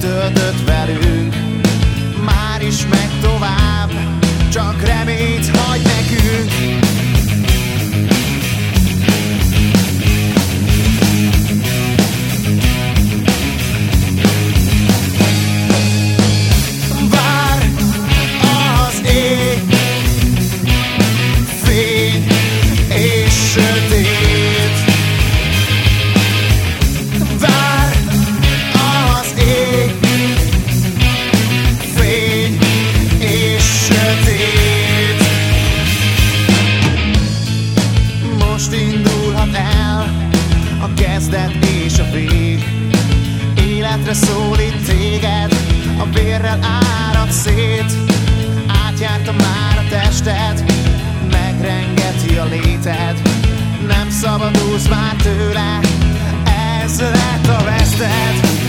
töltött velünk. Már is megy tovább, csak reményt hagy nekünk. Vár az ég, fény és sötét. Vár az ég, fény és sötét. Most indulhat el a kezdet és a vég. Életre szólít téged, a vérrel árad szét. Átjárta már a tested, megrengeti a léted. Nem szabadulsz már tőle, ez lett a veszted.